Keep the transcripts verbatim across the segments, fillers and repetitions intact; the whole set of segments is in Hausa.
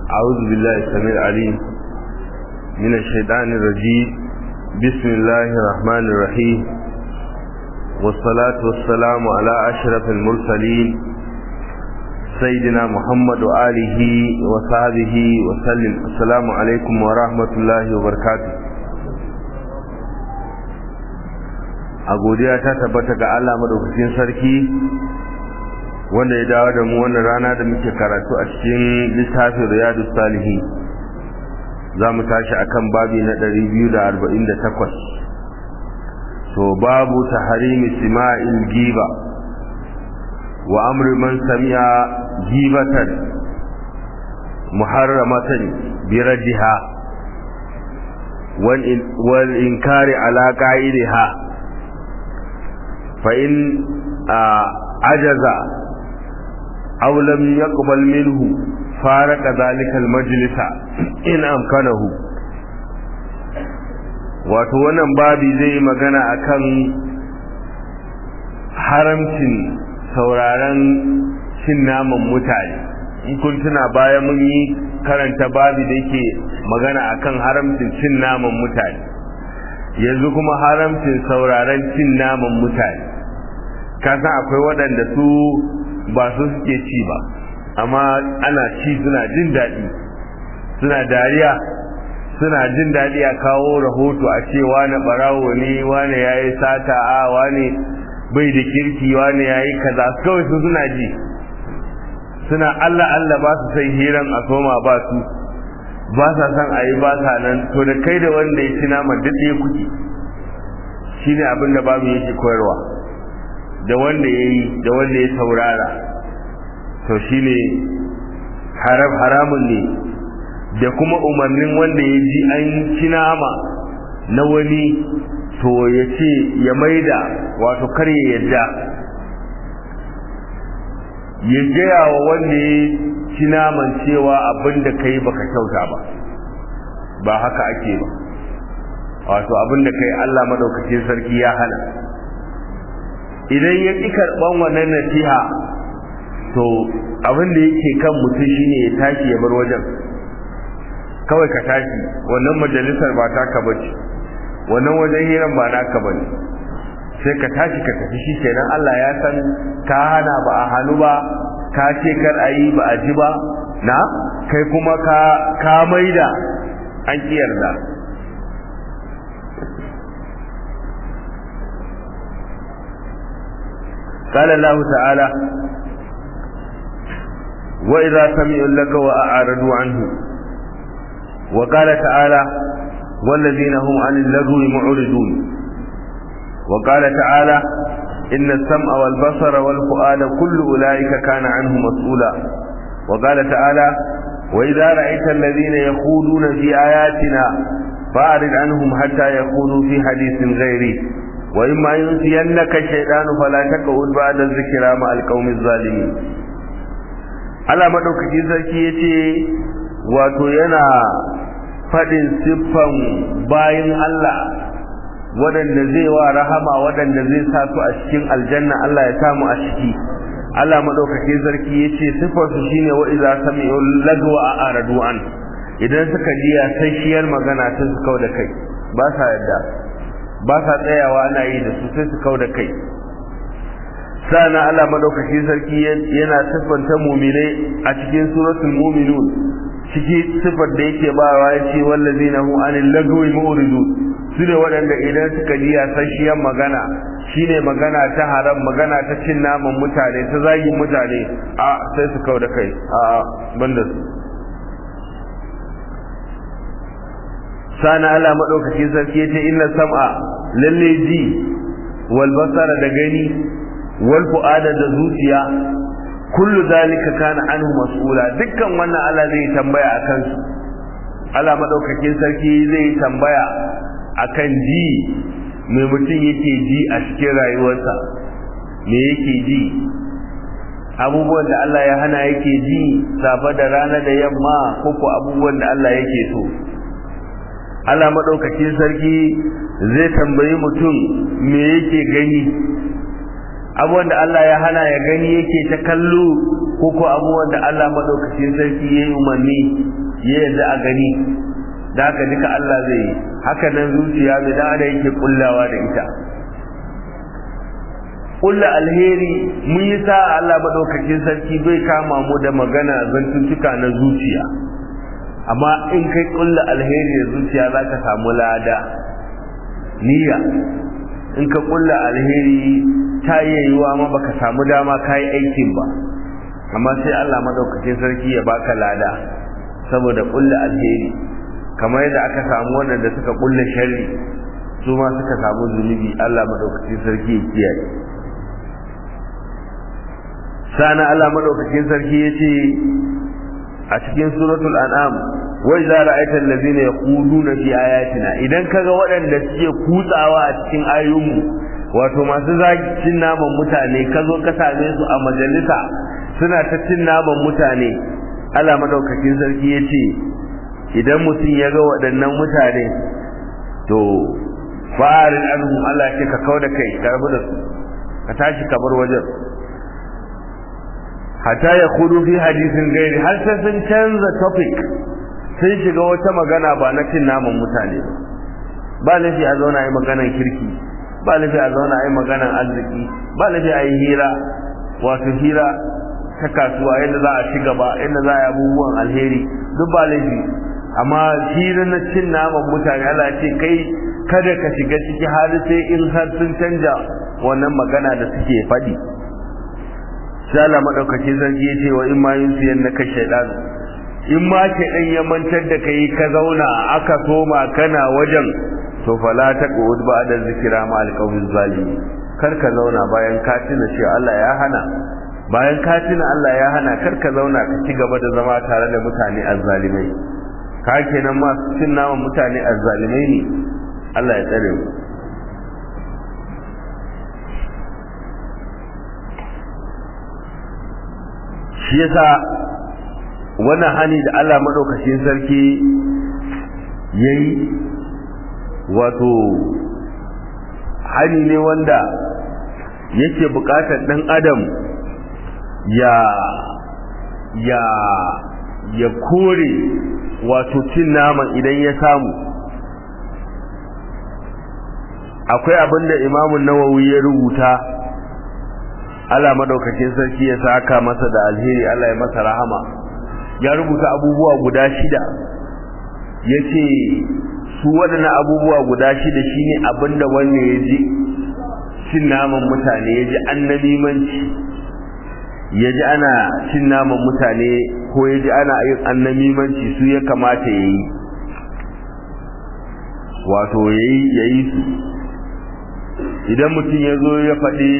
أعوذ بالله السميع العليم من الشيطان الرجيم. بسم الله الرحمن الرحيم، والصلاة والسلام على أشرف المرسلين سيدنا محمد وآله وصحبه وسلم. السلام عليكم ورحمة الله وبركاته. a godiya ta tabbata ga Allah madaukakin sarki wanda ya dawo da mu wannan rana da muke karatu a cikin littafin Riyadus Salihin. Zamu tashi akan babi na ɗari biyu da arba'in da takwas. So babu tahrimi sima'il giba wa amri man sami'a gibatan muharramatan bi raddiha wal inkari ala qa'idiha fa in ajaza أو لم يقبل منه فارق ذلك المجلس إن أمكنه. wato wannan babi zai magana akan haramcin sauraron cin naman mutane. In kun tuna baya mun yi karanta babi da yake magana akan haramcin cin naman mutane, yanzu kuma haramcin sauraron cin naman mutane. Ka san akwai waɗanda su ba su suke ci ba, amma ana ci suna jin daɗi, suna dariya, suna jin daɗi a kawo rahoto a ce wane ɓarawo ne, wane ya yi sata, a wane bai da kirki, wane ya yi kaza. Kawai su suna ji, suna Allah Allah ba su sai hiran a soma ba su, ba sa san a yi ba sa nan. To da kai da wanda ya ci naman duk ɗaya kuke, shi ne abin da babu yake koyarwa, da wanda ya yi da wanda ya saurara. To shi ne haram haramun ne, da kuma umarnin wanda ya ji an ci nama na wani to ya ce ya maida, wato kar ya yadda ya gaya wa wanda ya ci naman cewa abin da kai baka kyauta ba, ba haka ake ba. Wato abin da kai Allah madaukakin sarki ya hana. Idan ya ƙi karɓan wannan nasiha, to abin da yake kan mutum shine ya tashi ya bar wajen. Kawai ka tashi, wannan majalisar ba taka bace, wannan wajen hiran ba naka bane, sai ka tashi ka tafi. Shi kenan Allah ya san ka hana ba a hannu ba, ka ce kar a yi ba a ji ba, na kai kuma ka ka maida an ƙi yarda. قال الله تعالى: وإذا سمعوا لك وأعرضوا عنه. وقال تعالى: والذين هم عن اللغو معرضون. وقال تعالى: إن السمع والبصر والفؤاد كل أولئك كان عنه مسؤولا. وقال تعالى: وإذا رأيت الذين يخوضون في آياتنا فأعرض عنهم حتى يخوضوا في حديث غيره وإما ينسينك الشيطان فلا تقعد بعد الذكرى مع القوم الظالمين. Allah madaukakin sarki yace wato yana fadin siffan bayin Allah waɗanda zai wa rahama, waɗanda zai sa su a cikin aljanna, Allah ya samu a ciki. Allah madaukakin sarki yace siffar su shine wa idza sami'u lagwa a'radu an. Idan suka ji yasasshiyar magana sai su kauda kai, ba sa yadda, ba sa tsayawa ana yi da su, sai su kauda kai. Sana Allah madaukakin sarki yana siffanta mu'minai a cikin suratul mu'minun, cikin siffar da yake bawa yace wallazina hum anil lagwi mu'ridun. Sune waɗanda idan suka ji yasasshiyar magana, shine magana ta haram, magana ta cin naman mutane, ta zagin mutane, a sai su kauda kai, a banda su. Sana Allah madaukakin sarki yace inna sam'a lalle ji, wal basara da gani, wal fu'ada da zuciya, kullu zalika kana anhu mas'ula. Dukkan wannan Allah zai tambaya akan su. Allah madaukakin sarki zai tambaya akan ji, me mutum yake ji a cikin rayuwarsa, me yake ji, abubuwan da Allah ya hana yake ji safa da rana da yamma, ko ko abubuwan da Allah yake so. Allah madaukakin sarki zai tambayi mutum me yake gani, abubuwan da Allah ya hana ya gani yake ta kallo ko ko abubuwan da Allah madaukakin sarki yayi umarni ya yarda a gani da haka duka Allah zai yi haka nan zuciya mai da da yake kullawa da ita kulla alheri mun yi sa Allah madaukakin sarki bai kama mu da magana zantuntuka na zuciya amma in kai kulla alheri da zuciya zaka samu lada niyya in ka kulla alheri ta yiwa ma baka samu dama kai aikin ba amma sai Allah madaukakin sarki ya baka lada saboda kulla alheri kamar yadda aka samu wanda suka kulla sharri su ma suka samu zunubi Allah madaukakin sarki ya kiyaye sana Allah madaukakin sarki yace a cikin suratul an'am wa idza ra'aita allazina yaquluna fi ayatina idan kaga waɗanda suke kutsawa a cikin ayoyinmu wato masu cin naman mutane kazo ka same su a majalisa suna ta cin naman mutane Allah madaukakin sarki yace idan mutum ya ga waɗannan mutane to farin anhu Allah ya ce ka kauda kai ka rabu da su ka tashi ka bar wajen hatta ya kudu fi hadisin gairi har sai sun canza topic sun shiga wata magana ba na cin naman mutane ba lafi a zauna yi maganan kirki ba lafi a zauna yi maganan arziki ba lafi a yi hira wato hira ta kasuwa yadda za a ci gaba yadda za a yi abubuwan alheri duk ba lafi amma hira na cin naman mutane Allah ce kai kada ka shiga ciki har sai in har sun canja wannan magana da suke faɗi sai Allah madaukakin sarki ya ce wa in ma yunsiyan naka shaytan in ma shaytan ya mantar da kai ka zauna aka soma kana wajen to fala taqud ba'da zikra ma alqawmi zalimi kar ka zauna bayan ka tuna cewa Allah ya hana bayan ka tuna Allah ya hana kar ka zauna ka ci gaba da zama tare da mutane azzalimai ka kenan ma cin naman mutane azzalimai ne Allah ya tsare mu shi yasa wannan hani da Allah madaukakin sarki yayi wato hani ne wanda yake bukatar dan adam ya ya ya kore wato cin naman idan ya samu akwai abinda Imam Nawawi ya rubuta Allah madaukakin sarki ya saka masa da alheri Allah ya masa rahama ya rubuta abubuwa guda shida yace su wadannan abubuwa guda shida shine abinda wanda yaji cin naman mutane yaji annabimanci yaji ana cin naman mutane ko yaji ana yin annabimanci su ya kamata yayi wato yayi yayi su idan mutum yazo ya faɗi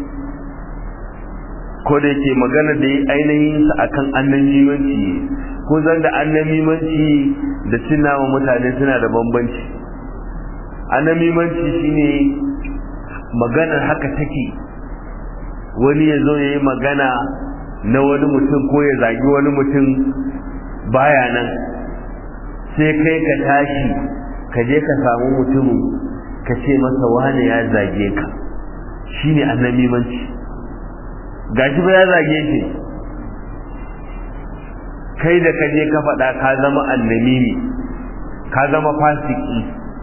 ko da yake magana da yi ainihin sa akan annabimanci ko zan da annabimanci da tunawa mutane suna da bambanci annabimanci shine maganar haka take wani yazo yayi magana na wani mutum ko ya zagi wani mutum baya nan sai kai ka tashi ka je ka samu mutumin ka ce masa wani ya zage ka shine annabimanci gashi ba ya zage shi kai da kaje ka faɗa ka zama annabi ne ka zama fasiki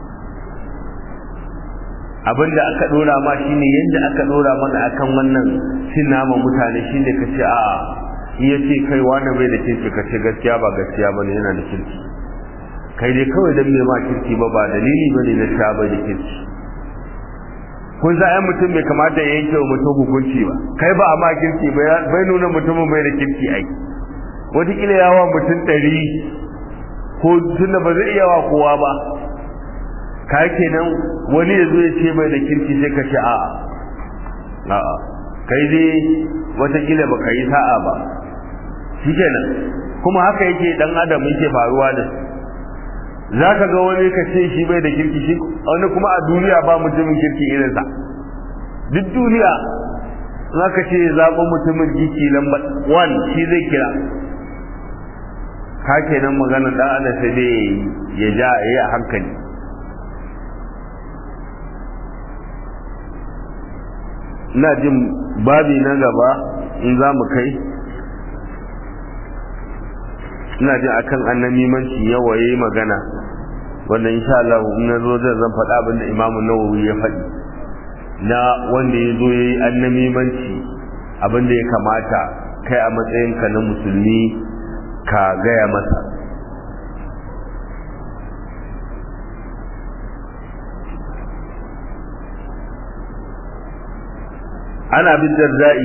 abinda aka dora ma shine yanda aka dora mana akan wannan cin nama mutane shine kace a iya ce kai wani bai da kirki kace gaskiya ba gaskiya bane yana da kirki kai dai kawai dan me ma kirki ba ba dalili bane na sha bai da kirki kun za a mutum bai kamata ya yanke wa mutum hukunci ba kai ba a ma kirki bai nuna mutumin bai da kirki ai wataƙila yawa mutum ɗari ko tunda ba zai iya wa kowa ba ka kenan wani ya zo ya ce bai da kirki sai ka ce a'a a'a kai dai wataƙila ba ka yi sa'a ba shi kenan kuma haka yake dan adam yake faruwa da za ka ga wani ka ce shi bai da kirki shi wani kuma a duniya ba mutumin kirki irinsa duk duniya za ka ce zaɓen mutumin kirki lamba one shi zai kira ka kenan magana ɗan adam sai dai ya ja ya yi a hankali ina jin babi na gaba in za mu kai ina jin akan annamimanci yawa yayi magana wanda insha Allah in na zo zan faɗa abin da Imam Nawawi ya faɗi na wanda ya zo yayi annamimanci abin da ya kamata kai a matsayinka na musulmi ka gaya masa. ana bin Darda'i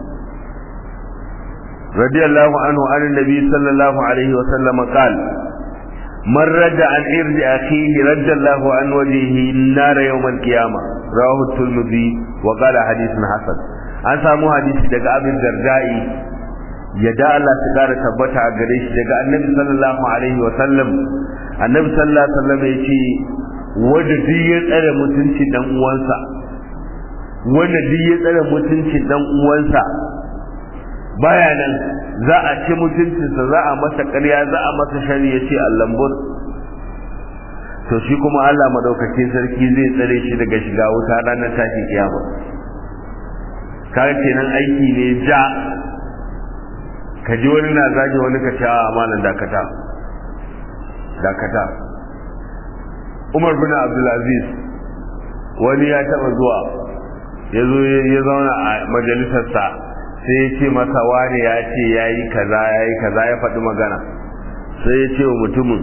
radiyallahu anhu an annabi sallallahu alaihi wa sallam qala man radda an irdi akhihi radda Allahu an wajhihi an-nar yawm al-qiyamah rawahu at-Tirmidhi wa qala hadithun hasan. an samu hadisi daga Abin Darda'i yadda Allah ta kara tabbata a gare shi daga annabi sallallahu alaihi wa sallam annabi sallallahu alaihi wa sallam yace wanda duk ya tsare mutunci dan uwansa wanda duk ya tsare mutunci dan uwansa baya nan za a ci mutuncinsa za a masa ƙarya za a masa shari ya ce allambur to shi kuma Allah madaukakin sarki zai tsare shi daga shiga wuta ranar tashi kiyama. kaga kenan aiki ne ja ka ji wani na zagi wani ka ce a amanan dakata dakata Umar bin Abdulaziz wani ya taba zuwa ya zo ya zauna a majalisarsa sai ya ce masa wani ya ce ya yi kaza ya yi kaza ya faɗi magana sai ya ce wa mutumin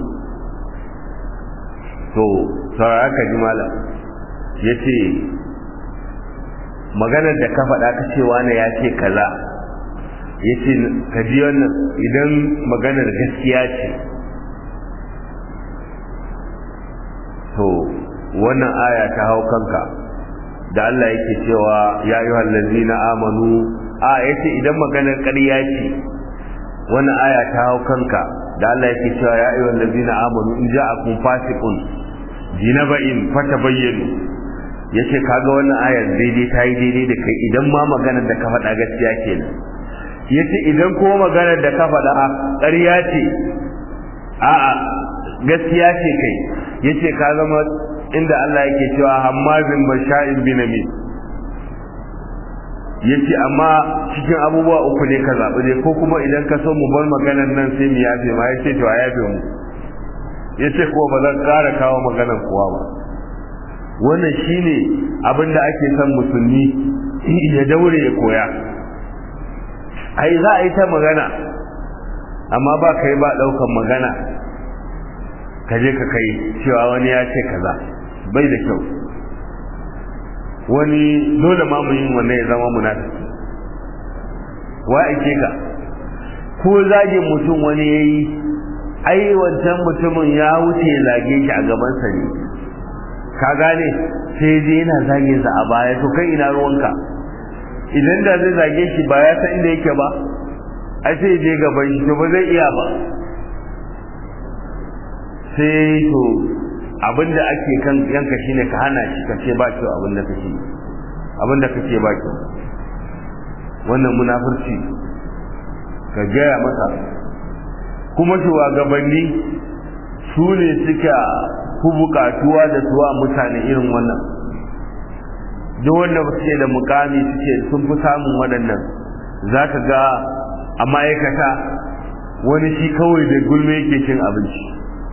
to saurara ka ji malam ya ce maganar da ka faɗa ka ce wani ya ce kaza ya ce ka ji wannan idan maganar gaskiya ce to wannan aya ta hau kanka da Allah yake cewa ya ayyuhal ladzina amanu a yace idan maganar ƙarya ce wannan aya ta hau kanka da Allah yake cewa ya ayyuhal ladzina amanu in ja'akum fasiqun jinaba'in fatabayyanu yace kaga wannan ayar daidai ta yi daidai da kai idan ma maganar da ka faɗa gaskiya kenan yace idan kuma maganar da ka faɗa ƙarya ce a'a gaskiya ce kai yace ka zama inda Allah yake cewa hammazin basha'in binami yace amma cikin abubuwa uku ne ka zabi dai ko kuma idan ka so mu bar maganar nan sai mu yafe ma yace to a yafe mu yace ko ba zan ƙara kawo maganar kowa ba. wannan shine abinda ake son musulmi ya daure ya koya. ai za a yi ta magana amma ba kai ba daukan magana ka je ka kai cewa wani ya ce kaza bai da kyau. wani dole ma mu yin wannan ya zama munafiki wa ake ka ko zage mutum wani yayi ai wancan mutumin ya wuce zage shi a gaban sa ne ka gane sai dai yana zage sa a baya to kai ina ruwanka idan da zai zage shi ba ya san inda yake ba ai sai je gaban shi to ba zai iya ba sai to abinda ake kan yanka shine ka hana shi ka ce ba kyau abinda kake abinda kake ba kyau. wannan munafurci ka gaya masa. kuma shugabanni su ne suka ku bukatuwa da suwa mutane irin wannan duk wanda suke da mukami suke sun fi samun waɗannan zaka ga a ma'aikata wani shi kawai da gulme yake cin abinci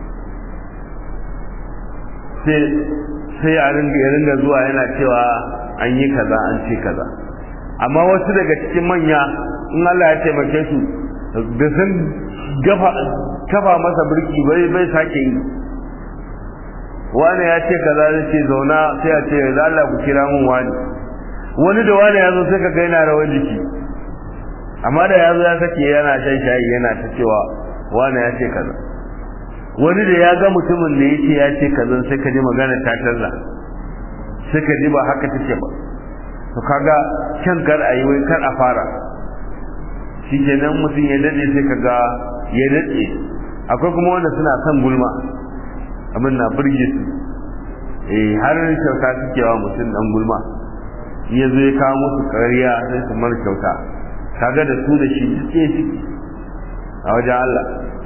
sai a ringa zuwa yana cewa an yi kaza an ce kaza amma wasu daga cikin manya in Allah ya taimake su da sun kafa masa birki bai bai sake yi. wani ya ce kaza zai ce zauna sai a ce za Allah ku kira mun wani wani da wani ya zo sai ka ga yana rawan jiki amma da ya zo ya sake yana shan shayi yana ta cewa wani ya ce kaza. wani da ya ga mutumin da yace ya ce kaza sai ka ji magana ta canza sai ka ji ba haka take ba to kaga kan kar ayi wai kar a fara shikenan mutum ya dade sai kaga ya dade. akwai kuma wanda suna son gulma abin na burge su eh har kyauta suke wa mutum dan gulma ya zo ya kawo musu ƙarya sai su mar kyauta kaga da su da shi suke ciki a wajen Allah.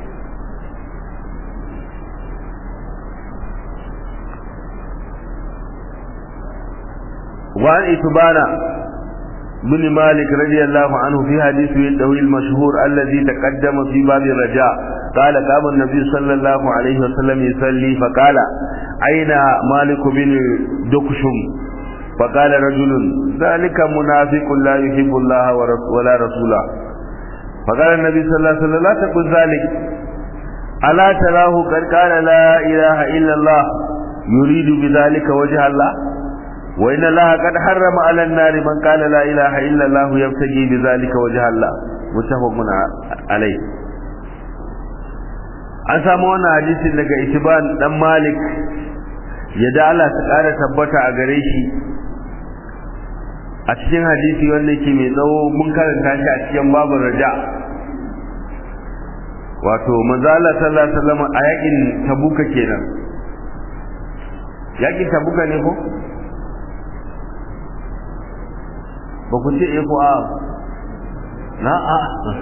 وعن إتبان بن مالك رضي الله عنه في حديثه الطويل المشهور الذي تقدم في باب الرجاء قال قام النبي صلى الله عليه وسلم يصلي فقال أين مالك بن دكشم فقال رجل ذلك منافق لا يحب الله ولا رسوله فقال النبي صلى الله عليه وسلم لا تقل ذلك ألا تراه قد قال لا إله إلا الله يريد بذلك وجه الله وإن الله قد حرم على النار من قال لا إله إلا الله يبتغي بذلك وجه الله متفق عليه. an samu wannan hadisin daga Itban dan Malik yadda Allah ta kara tabbata a gare shi a cikin hadisi wanda yake mai tsawo mun karanta shi a cikin babu raja wato manzo Allah sallallahu alaihi wasallam a yakin Tabuka kenan yakin Tabuka ne ko ba ku ce ko a na a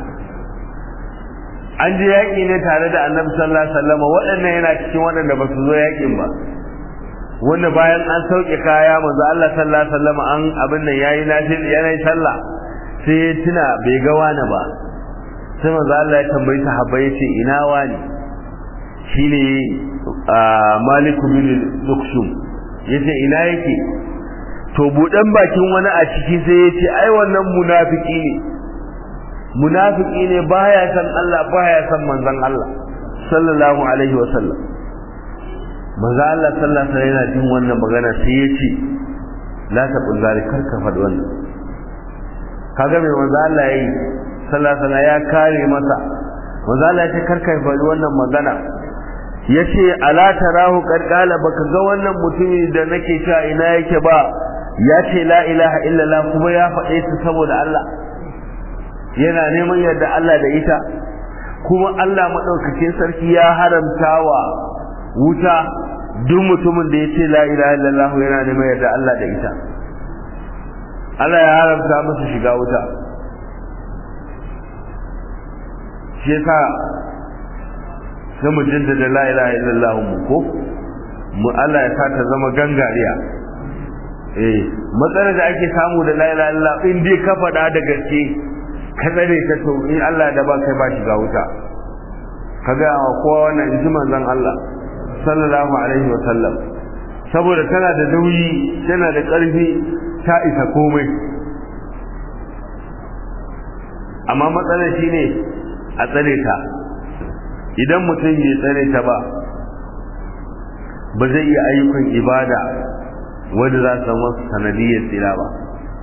an je yaƙi ne tare da annabi sallallahu alaihi wasallam waɗannan yana cikin waɗanda ba su zo yaƙin ba wanda bayan an sauke kaya manzo Allah sallallahu alaihi wasallam an abin nan yayi nafi yayi sallah sai ya tuna bai ga wani ba sai manzo Allah ya tambayi sahabbai yace ina wani shine Malik bin Duksum yace ina yake to budan bakin wani a ciki sai yace ai wannan munafiki ne munafiki ne baya san Allah baya san manzon Allah sallallahu alaihi wasallam manzon Allah sallallahu alaihi wasallam yana jin wannan magana sai yace la taqul zalika karka fadi wannan kaga me manzon Allah yayi sallallahu alaihi wasallam ya kare masa manzon Allah ya ce karka fadi wannan magana yace ala tarahu qarqala baka ga wannan mutumi da nake cewa ina yake ba yace la ilaha illallah kuma ya faɗe ta saboda Allah yana neman yadda Allah da ita kuma Allah madaukakin sarki ya haramtawa wuta duk mutumin da yace la ilaha illallah yana neman yadda Allah da ita Allah ya haramta masa shiga wuta shi yasa sai mu jaddada la ilaha illallah mu ko mu Allah ya sa ta zama gangariya eh matsalar da ake samu da la ilaha illallah in dai ka faɗa da gaske ka tsare ta to in Allah da ba kai ba shiga wuta kaga kowa wannan inji manzon Allah sallallahu alaihi wa sallam saboda tana da nauyi tana da ƙarfi ta isa komai amma matsalar shine a tsare ta idan mutum bai tsare ta ba ba zai iya ayyukan ibada wanda za su zama sanadiyyar tsira ba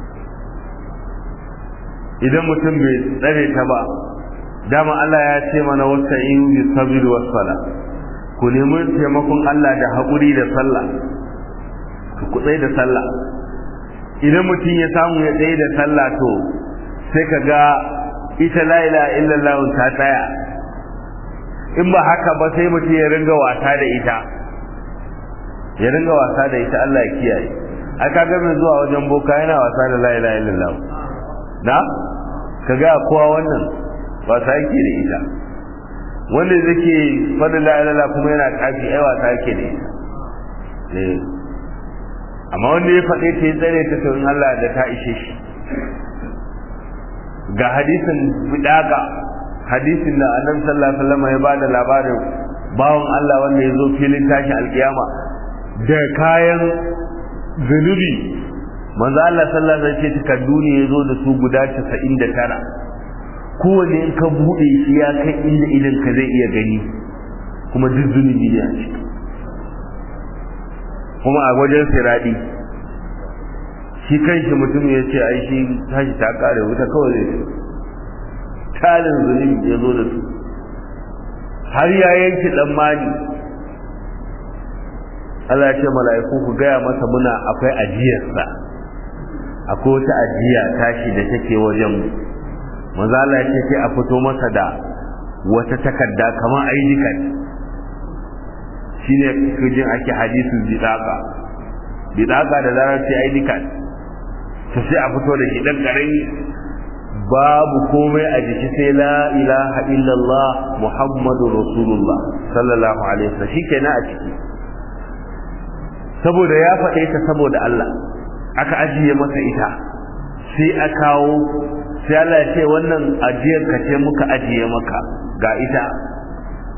idan mutum bai tsare ta ba dama Allah ya ce mana wasta'inu bis sabr was sala ku nemi taimakon Allah da haƙuri da sallah ku tsaye da sallah idan mutum ya samu ya tsaye da sallah to sai ka ga ita la ilaha illallah ta tsaya in ba haka ba sai mutum ya ringa wasa da ita ya ringa wasa da ita Allah ya kiyaye aka ga mai zuwa wajen boka yana wasa da la ilaha illallah da kaga kowa wannan wasa yake da ita wanda yake fadin la ilaha illallah kuma yana kafi ai wasa yake da ita eh amma wanda ya fade ta tsare ta to in Allah da ta ishe shi ga hadisin bidaka hadisin da annabi sallallahu alaihi wasallam ya bada labarin bawon Allah wanda ya zo filin tashi alkiyama da kayan zunubi manzo Allah sallallahu alaihi wasallam ce takaddu ne yazo da su guda casa'in da tara kowanne in ka bude shi ya kai inda idan ka zai iya gani kuma duk zunubi ne a ciki kuma a wajen siradi shi kanshi mutum ya ce ai shi tashi ta kare wuta kawai zai tarin zunubi ya zo da su har ya yanki dan mani Allah ya ce mala'iku ku gaya masa muna akwai ajiyarsa akwai wata ajiya tashi da take wajen manzo Allah ya ce sai a fito masa da wata takarda kamar I D card shine kujin ake hadisin bidaka bidaka da larabci I D card to sai a fito da shi dan karami babu komai a jiki sai la ilaha illallah muhammadur rasulullah sallallahu alaihi wasallam shikenan a ciki saboda ya faɗe ta saboda Allah aka ajiye masa ita sai a kawo sai Allah ya ce wannan ajiyar ka ce muka ajiye maka ga ita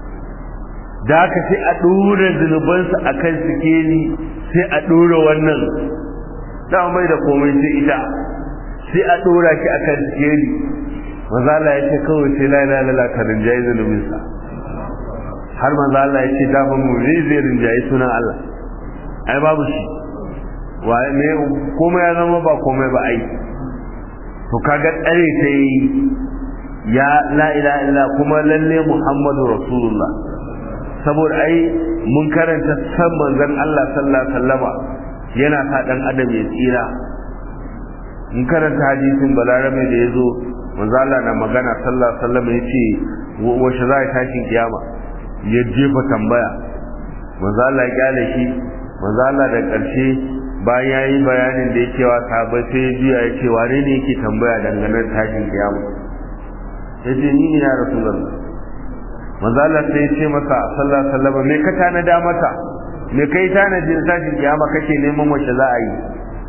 da haka sai a dora zunubansa akan sikeli sai a dora wannan da mai da komai sai ita sai a dora shi akan sikeli manzo Allah ya ce kawai sai la ilaha illallah ka rinjayi zunubinsa har manzo Allah ya ce da ban mu zai rinjayi sunan Allah ai babu shi wa me komai ya zama ba komai ba ai to kaga tsare sai ya la ilaha illa kuma lalle Muhammadu Rasulullah saboda ai mun karanta san manzon Allah sallallahu alaihi wasallama yana sa dan adam ya tsira mun karanta hadisin balarabe da yazo manzo Allah na magana sallallahu alaihi wasallama yace wace za ta tashin kiyama ya jefa tambaya manzo Allah ya kyale shi manzo Allah da ƙarshe bayan yayi bayanin da yake wa sahabbai sai ya biya ya ce wane ne yake tambaya dangane da tashin kiyama yace ni ne ya rasulullah manzo Allah sai ya ce masa sallallahu alaihi wasallam me ka tanada mata me kai tanadin tashin kiyama kake neman wace za a yi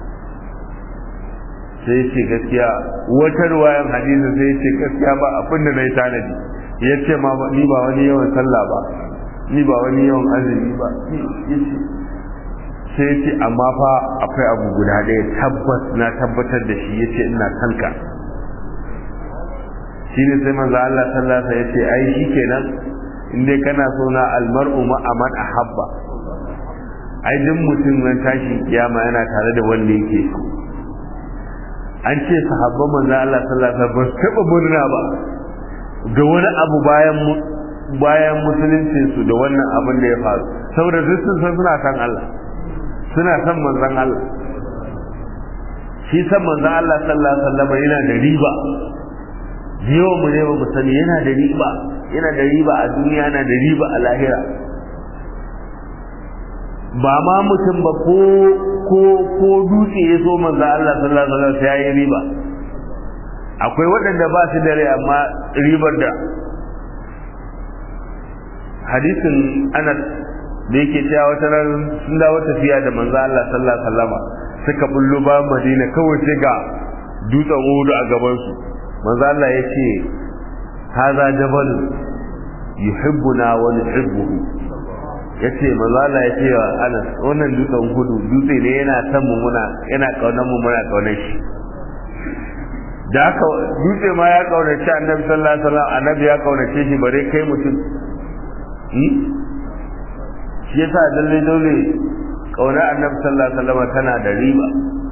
sai ya ce gaskiya wata ruwayan hadisi sai ya ce gaskiya ba abin da nayi tanadi ya ce ma ni ba wani yawan sallah ba ni ba wani yawan azumi ba yace sai ya ce amma fa akwai abu guda ɗaya tabbas na tabbatar da shi ya ce ina kanka shi ne sai manzo Allah sallallahu alaihi wasallam ya ce ai shi kenan indai kana so na almar'u ma aman ahabba ai duk mutum nan tashi kiyama yana tare da wanda yake so an ce sahabban manzo Allah sallallahu alaihi wasallam ba taba murna ba da wani abu bayan bayan musuluncin su da wannan abin da ya faru saboda duk sun san suna san Allah suna san manzon Allah shi san manzon Allah sallallahu alaihi wasallam yana da riba jiyo mu ne ba mu sani yana da riba yana da riba a duniya yana da riba a lahira ba ma mutum ba ko ko ko dutse ya zo manzon Allah sallallahu alaihi wasallam sai yayi riba akwai waɗanda ba su da rai amma ribar da hadisin Anas da yake cewa wata ran sun dawo tafiya da manzo Allah sallallahu alaihi wasallam suka bullo ba Madina kawai sai ga dutsen Uhud a gaban su manzo Allah yace haza jabal yuhibbuna wa nuhibbuhu yace manzo Allah yace wa Anas wannan dutsen Uhud dutse ne yana san mu muna yana kaunar mu muna kaunar shi da haka dutse ma ya kaunace Annabi sallallahu alaihi wasallam Annabi ya kaunace shi bare kai mutum shi yasa dalle dole kaunar Annabi sallallahu alaihi wasallam tana da riba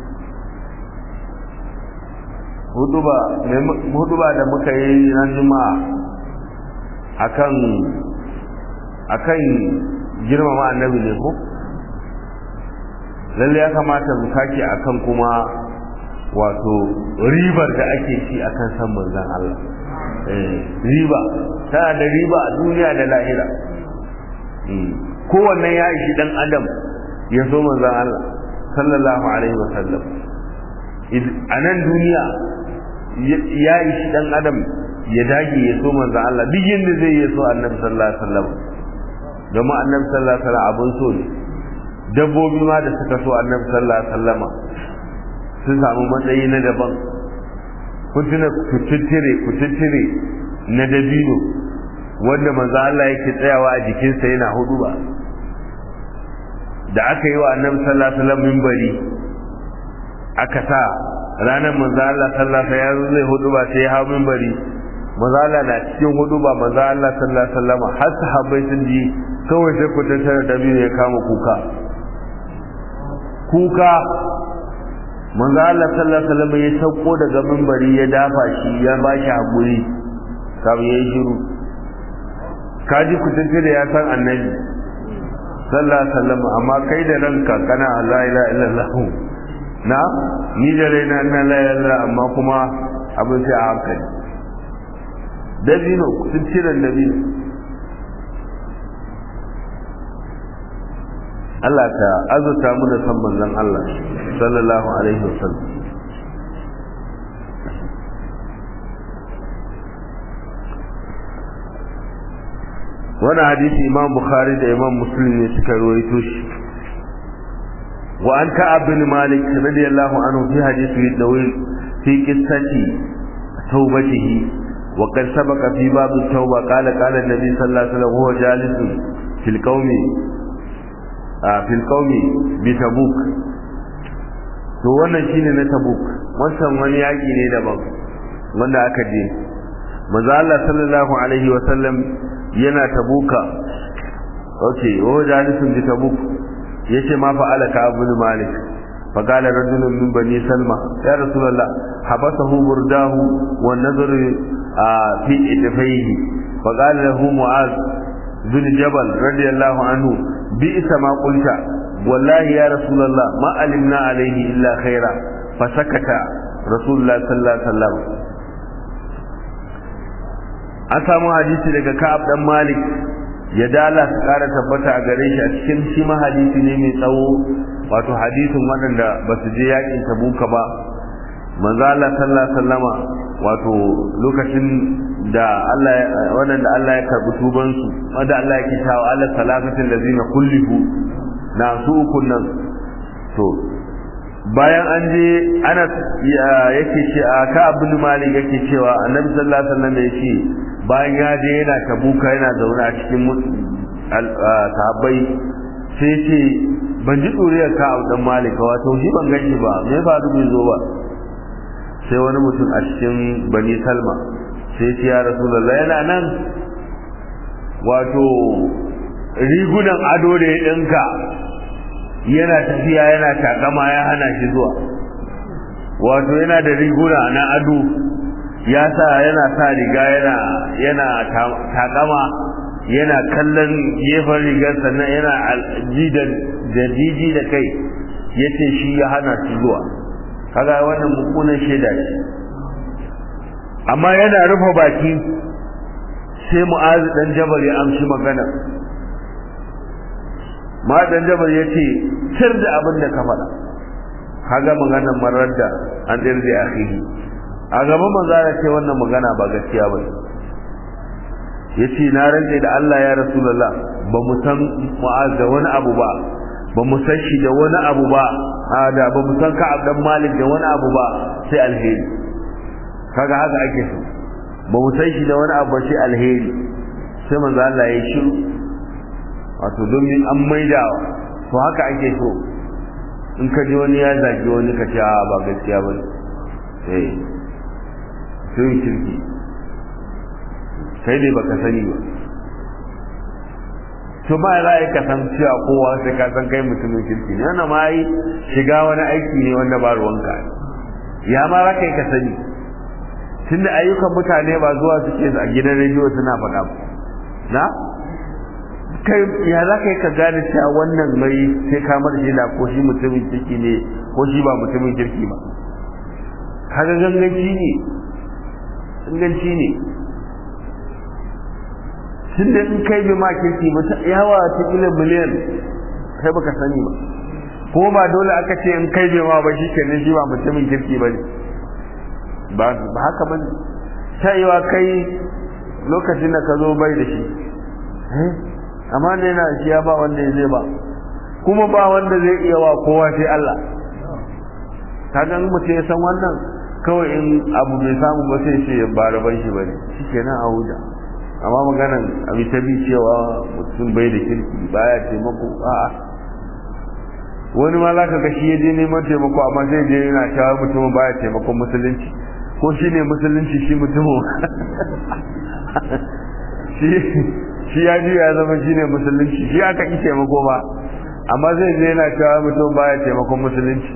huduba huduba da muka yi ran juma'a akan akan girmama Annabi ne ko lalle ya kamata mu sake akan kuma wato ribar da ake ci akan san manzon Allah eh riba tana da riba a duniya da lahira kowanne ya ishi dan adam ya so manzon Allah sallallahu alaihi wasallam a nan duniya ya ishi dan adam ya dage ya so manzon Allah duk yanda zai yi so annabi sallallahu alaihi wasallam domin annabi sallallahu alaihi wasallam abun so ne dabbobi ma da suka so annabi sallallahu alaihi wasallama sun samu matsayi na daban kutuna kututtire kututtire na dabino wanda manzo Allah yake tsayawa a jikinsa yana huduba da aka yi wa annabi sallallahu alaihi wasallam minbari aka sa ranar manzo Allah sallallahu alaihi wasallam zai huduba sai ya hawo minbari manzo Allah na cikin huduba manzo Allah sallallahu alaihi wasallam har sahabbai sun ji kawai sai kututtire dabino ya kama kuka kuka manzo Allah sallallahu alaihi wasallam ya sauko daga minbari ya dafa shi ya ba shi hakuri kafin yayi shiru kaji kutunce da ya san annabi sallallahu alaihi wasallam amma kai da ranka kana la ilaha illallah na ni da raina na la ilaha illallah amma kuma abin sai a hankali dabino kutunce da dabino Allah ta azurta mu da san manzon Allah sallallahu alaihi wasallam wannan hadisi Imam Bukhari da Imam Muslim ne suka rawaito shi wa an Ka'ab bin Malik radiyallahu anhu fi hadisi dawil fi qissati tawbatihi wa qad sabaqa fi bab at-tawba qala qala an-nabi sallallahu alaihi wasallam huwa jalisun fil qaumi a fil qaumi bi tabuk. To wannan shine na tabuk, wannan wani yaki ne daban wanda aka je. Manzo Allah sallallahu alaihi wa sallam yana tabuka. Okay, wa jalisun bi tabuk. Yace ma fa'ala ka ibn Malik. Fa qala rajulun min bani Salma, ya Rasulullah, habasahu burdahu wa nadhar fi idfaihi. Fa qala lahu Mu'az bin Jabal radiyallahu anhu, bi'sa ma qulta. Wallahi ya Rasulullah, ma alimna alayhi illa khaira. Fa sakata Rasulullah sallallahu alaihi wasallam. An samu hadisi daga Ka'ab dan Malik, ya dala su kara tabbata a gare shi. A cikin shi ma hadisi ne mai tsawo, wato hadisin waɗanda ba su je yakin Tabuka ba. Manzo Allah sallallahu alaihi wasallama, wato lokacin da Allah waɗanda Allah ya karbi tuban su, wanda Allah ya kitawa ala salafatin lazina kullifu na su kunnan. To bayan an je ana yake ce a Ka'ab bin Malik yake cewa Annabi sallallahu alaihi wasallam ya ce bayan ya je yana Tabuka yana zaune a cikin sahabbai, sai ce ban ji duriyar Ka'ab dan Malik, wato shi ban gashi ba, me ya faru bai zo ba. Sai wani mutum a cikin Bani Salma sai ce ya Rasulullah, yana nan, wato rigunan ado da ya dinka yana tafiya yana takama ya hana shi zuwa. Wato yana da riguna na ado, ya sa yana sa riga yana yana takama, yana kallon gefen rigar, sannan yana ji da jiji da kai, yace shi ya hana shi zuwa. Kaga wannan mummunan shaida ce. Amma yana rufe baki sai Mu'az dan Jabal ya amshi magana. Mu'az dan Jabal yace sir da abin da ka faɗa. Kaga maganar marar da an dirje akhihi. A gaban manzo ya ce wannan magana ba gaskiya ba. Yace na rantsa da Allah ya Rasulullah, ba mu san Mu'az da wani abu ba, ba mu san shi da wani abu ba, da ba mu san Ka'ab dan Malik da wani abu ba sai alheri. Kaga haka ake so, ba mu san shi da wani abu sai alheri. Sai manzo Allah ya shiru, wato domin an maidawa. To haka ake so, in ka ji wani ya zagi wani ka ce a ba gaskiya ba ne, eh sai kirki sai dai baka sani ba. To ba za a yi ka san cewa kowa sai ka san kai mutumin kirki ne, wannan ma yi shiga wani aiki ne wanda ba ruwanka. Ya ma za ka yi ka sani, tun da ayyukan mutane ba zuwa suke a gidan rediyo suna faɗa ba na kai, ya za ka yi ka gane cewa wannan mai sai ka mar shi da ko shi mutumin kirki ne ko shi ba mutumin kirki ba. Kaga ganganci ne, ganganci ne. Tun da in kai bi ma kirki ba ta yawa ta ila miliyan kai baka sani ba, ko ba dole aka ce in kai bi ma ba shi kenan shi ba mutumin kirki ba ne, ba haka ba ne. Ta yiwa kai lokacin da ka zo bai da shi, amma da yana shi ya ba wanda ya zai ba, kuma ba wanda zai iya wa kowa sai Allah. Ta ga mutum ya san wannan, kawai in abu bai samu ba sai ce ba raban shi ba ne, shi kenan a huja. Amma maganan abin ta bi cewa mutum bai da kirki baya taimako, a'a wani ma za ka ga shi ya je neman taimako amma sai je yana cewa mutum baya taimakon musulunci, ko shi ne musulunci shi mutumin shi ya ji ya zama shi ne musulunci, shi aka ƙi taimako ba, amma zai je yana cewa mutum baya taimakon musulunci.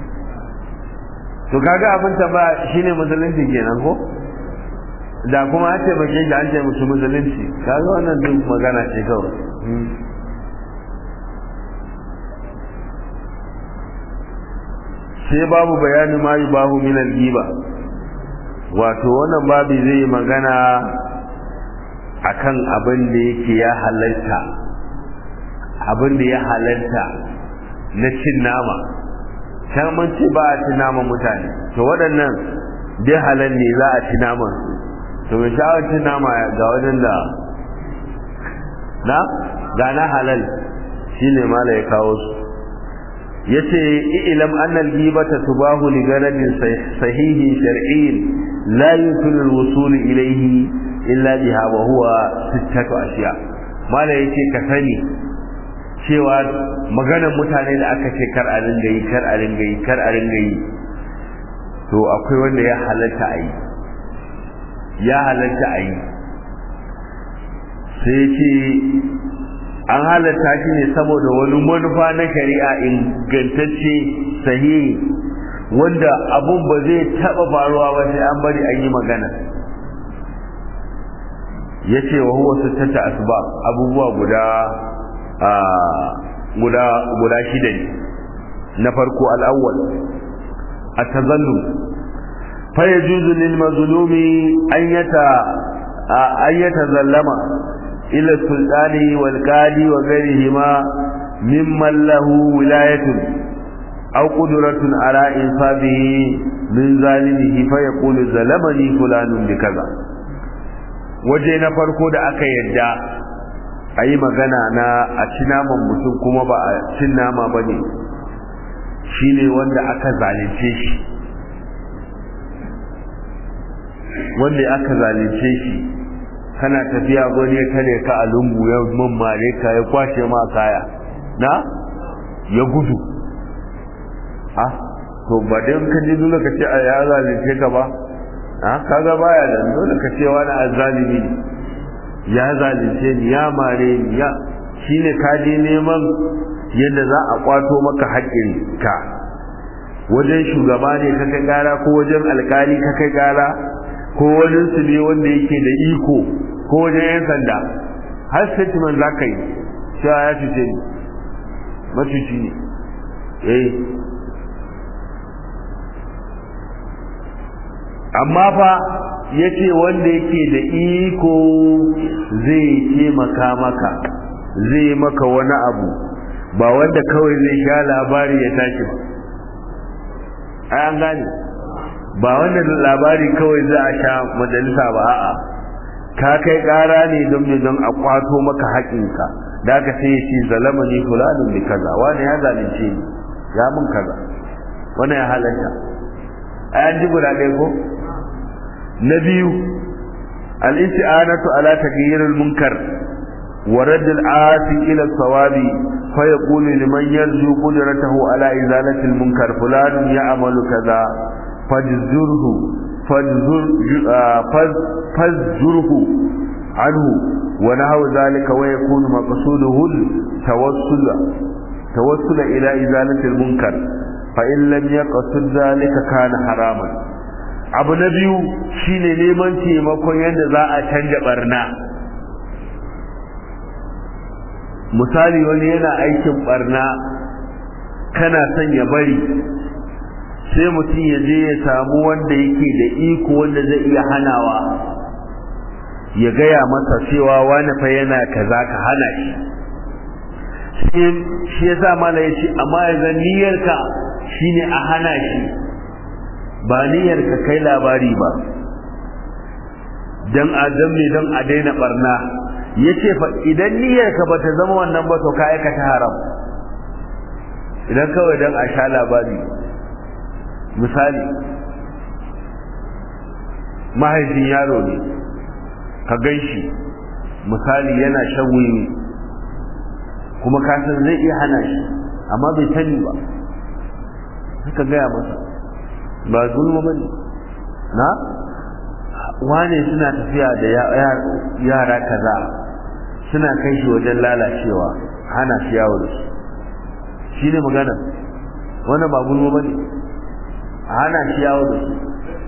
To kaga abin ta ba shi ne musulunci kenan ko? Da kuma an taimake shi an taimaki musulunci, kaga wannan duk magana ce kawai. Sai babu bayani ma yi babu minal giba, wato wannan babu zai magana akan abin da yake ya halarta, abin da ya halarta na cin nama. Can mun ce ba a ci nama mutane, to waɗannan dai halal ne za a ci naman su. To mai sha'awar cin nama ga wajen da na ga na halal shine mala ya kawo su. Yace ilam annal ghibata tubahu li gharadin sahihi shar'iyyin la yumkinu al-wusul ilayhi illa biha wa huwa sittatu ashiya. mala yace ka sani cewa maganar mutane da aka ce kar a ringa yi kar a ringa yi kar a ringa yi to akwai wanda ya halatta a yi ya halatta a yi sai ce an halatta shi ne saboda wani manufa na shari'a ingantacce sahihi wanda abun ba zai taba faruwa ba sai an bari an yi magana yace wa huwa sittata asbab abubuwa guda guda guda shida ne na farko al-awwal at-tazallum fa yajuzu lil mazlumi an yata an yatazallama ila sultani wal qadi wa ghayrihima mimman lahu wilayatun aw qudratun ala insabihi min zalimihi fa yaqulu zalamani fulanun bikaza. Waje na farko da aka yadda a yi magana na a ci naman mutum kuma ba a cin nama ba ne shi ne wanda aka zalunce shi wanda aka zalunce shi kana tafiya gwani ya tare ka a lungu ya mammare ka ya kwashe ma kaya na ya gudu ha to ba dai ka ji dole ka ce a ya zalunce ka ba ha kaga baya da dole ka ce wani azzalimi ya zalunce ni ya mare ni ya shine ka je neman yadda za a kwato maka haƙƙin ka wajen shugaba ne ka kai gara ko wajen alƙali ka kai gara ko wajen su ne wanda yake da iko ko wajen yan sanda har statement za ka yi cewa ya cuce ni macuci ne eh amma fa yace wanda yake da iko zai taimaka maka zai maka wani abu ba wanda kawai zai sha labari ya tashi ba ai an gane ba wanda labari kawai za a sha majalisa ba a'a ka kai kara ne don me don a kwato maka haƙinka da ka sai ya ce zalamani fulanun bi kaza wani ya zalunce ni ya mun kaza wani ya halatta ai an ji guda ɗaya ko na biyu al-isti'anatu ala taghyir al-munkar wa radd al-aasi ila as-sawabi fa yaqulu liman yarju qudratahu ala izalati al-munkar fulan ya'malu kaza fajzurhu fajzur fajzurhu anhu wa nahu dhalika wa yakunu maqsuduhu tawassul tawassul ila izalati al-munkar fa in lam yaqsid dhalika kana haraman. Abu na biyu shine neman taimakon yadda za a canja barna. Misali wani yana aikin barna kana son ya bari sai mutum ya je ya samu wanda yake da iko wanda zai iya hanawa ya gaya masa cewa wani fa yana kaza ka hana shi shi yasa mala yace amma yanzu niyyarka shine a hana shi ba niyyar ka kai labari ba dan adam ne dan a daina barna yace fa idan niyyar ka bata zama wannan ba to ka aikata haram idan kawai dan a sha labari misali mahaifin yaro ne ka ganshi misali yana shan wiwi kuma ka san zai iya hana shi amma bai sani ba suka gaya masa ba zulma bane na wane suna tafiya da yara kaza suna kai shi wajen lalacewa hana shi yawo da shi shine magana wannan ba zulma bane hana shi yawo da shi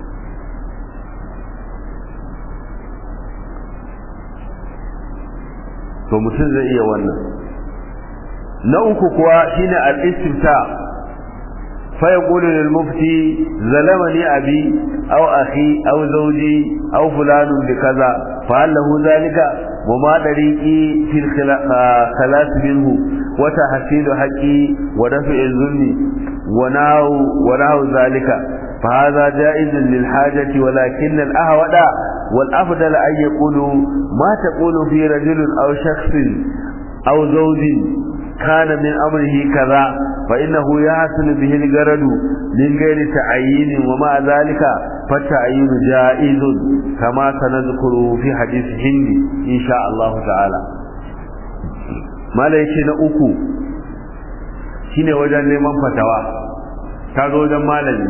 to mutum zai iya wannan. Na uku kuwa shine al-istimta فيقول للمفتي ظلمني أبي أو أخي أو زوجي أو فلان بكذا فهل له ذلك وما طريقي في الخلاص منه وتحصيل حقي ودفع الظلم ونحو ونحو ذلك فهذا جائز للحاجة ولكن الأهود والأفضل أن يقول ما تقول في رجل أو شخص أو زوج كان من أمره كذا فإنه يحصل به الغرض من غير تعيين ومع ذلك فالتعيين جائز كما سنذكره في حديث هند إن شاء الله تعالى. mala yake na uku shine wajen neman fatawa ka zo wajen malami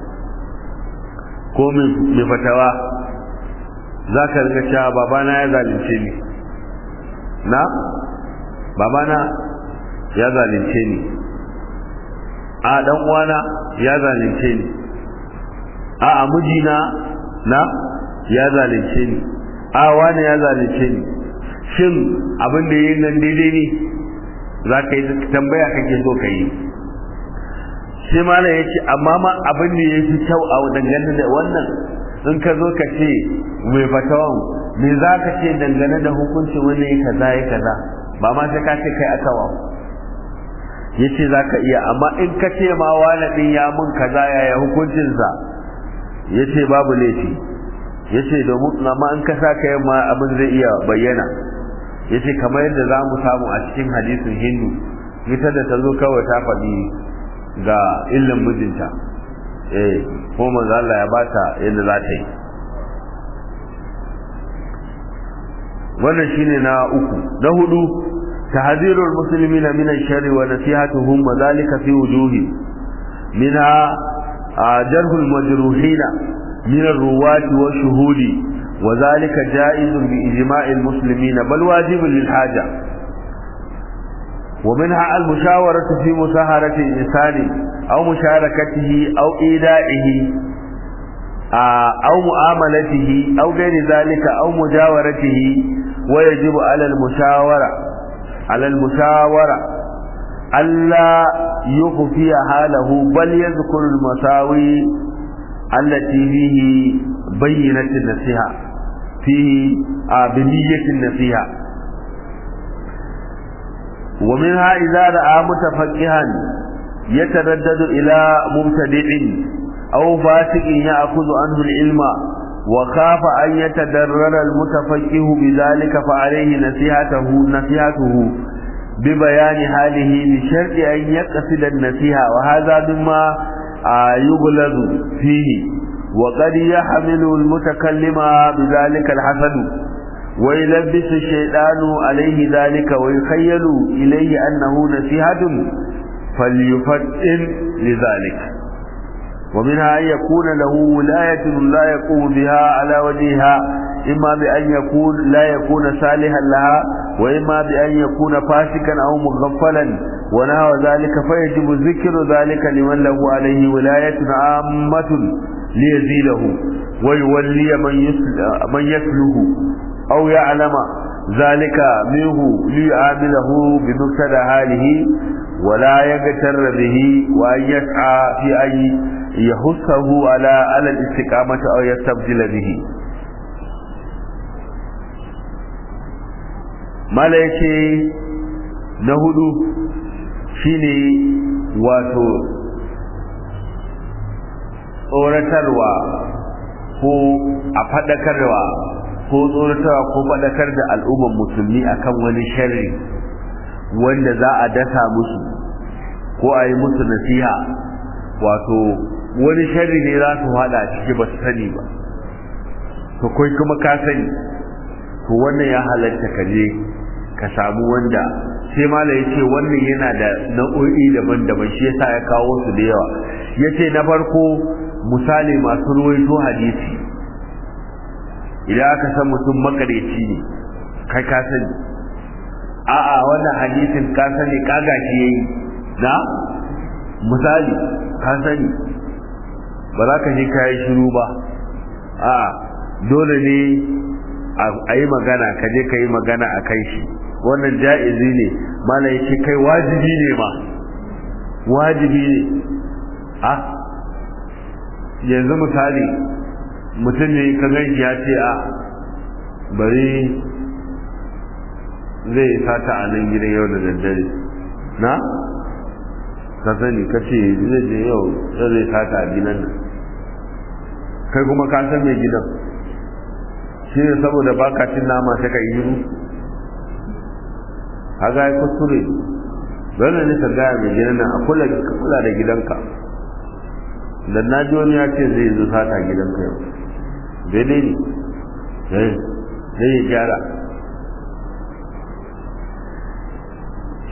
ko mai fatawa za ka riga cewa babana ya zalunce ni na babana ya zalunce ni a dan uwana ya zalunce ni a a mijina na ya zalunce ni a wani ya zalunce ni shin abin da yayin nan daidai ne za ka yi tambaya kake so ka yi sai malam ya ce amma ma abin da ya fi kyau a dangane da wannan in ka zo ka ce mai fatawan me za ka ce dangane da hukuncin wani ya kaza ya kaza ba ma sai ka ce kai aka wa ya ce za ka iya amma in ka ce ma wani ɗin ya mun kaza yaya hukuncinsa ya ce babu laifi ya ce domin amma in ka sa ka yi ma abin zai iya bayyana ya ce kamar yadda za mu samu a cikin hadisin hindu ita da ta zo kawai ta faɗi ga illan mijinta eh ko manzo Allah ya bata yadda za ta yi wannan shine na uku na hudu tahzirul muslimina min ash-sharri wa nasihatuhum wa dhalika fi wujuhi minha jarhul majruhin min ar-ruwati wa shuhudi wa dhalika jaizun bi ijma'il muslimina bal wajibun lil haja ومنها المشاورة في مساهرة الإنسان أو مشاركته أو إيدائه أو مؤاملته أو غير ذلك أو مجاورته ويجب على المشاورة على المشاورة ألا يخفي حاله بل يذكر المساوي التي فيه بينة النصيحة فيه بنية النصيحة ومنها إذا رأى متفقها يتردد إلى مبتدع أو فاسق يأخذ عنه العلم وخاف أن يتضرر المتفقه بذلك فعليه نصيحته نصيحته ببيان حاله بشرط أن يقصد النصيحة وهذا مما يغلظ فيه وقد يحمل المتكلم بذلك الحسد ويلبس الشيطان عليه ذلك ويخيل إليه أنه نصيحة فليفتن لذلك ومنها أن يكون له ولاية لا يقوم بها على وجهها إما بأن يكون لا يكون صالحا لها وإما بأن يكون فاسقا أو مغفلا ونحو ذلك فيجب ذكر ذلك لمن له عليه ولاية عامة ليزيله ويولي من يسله أو يعلم ذلك منه ليعامله بمقتضى حاله ولا يغتر به وأن يسعى في أن يحثه على على الاستقامة أو يستبدل به. ما لا يشي نهدو شيني واتو tsoratarwa ko a faɗakarwa ko tsoratarwa ko faɗakar da al'umman musulmi akan wani sharri wanda za a dasa musu ko a yi musu nasiha wato wani sharri ne za su haɗa ciki ba su sani ba to kai kuma ka sani to wannan ya halatta ka je ka samu wanda sai mala ya ce wannan yana da nau'o'i daban-daban shi yasa ya kawo su da yawa ya ce na farko misali masu ruwaito hadisi idan aka san mutum makareci ne kai ka sani a'a wannan hadisin ka sani kaga shi yayi na misali ka sani ba za ka je kai shiru ba a'a dole ne a yi magana ka je ka yi magana a kai shi wannan ja'izi ne mala yace kai wajibi ne ma wajibi ne a yanzu misali mutum ne ka ganshi ya ce a bari zai sata a nan gidan yau da daddare na ka sani ka ce zai je yau zai sata a gidan nan kai kuma ka san mai gidan shi ne saboda baka cin nama sai ka yi a ga ya kuskure dole ne ka gaya mai gidan nan a kula da gidanka dan na ji wani ya ce zai zo sata gidanka yau daidai ne zai yi gyara